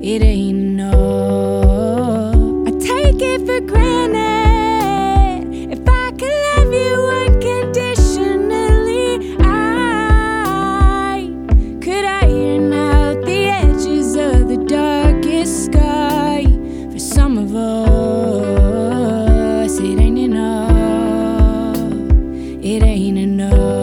it ain't enough. I take it for granted. If I could love you unconditionally, could iron out the edges of the darkest sky. For some of us, it ain't enough. It ain't enough.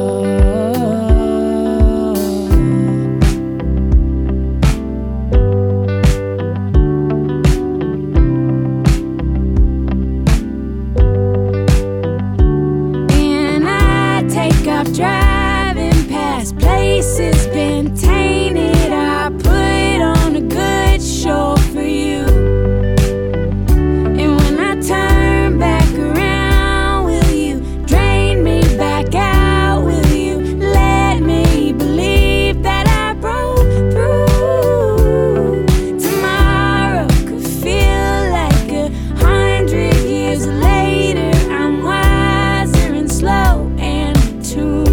Driving past places been tainted. I put on a good show for you. And when I turn back around, will you drain me back out? Will you let me believe that I broke through? Tomorrow could feel like 100 years later. I'm wiser and slow and tuned.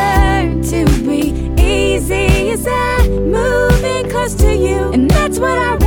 To you, and that's what I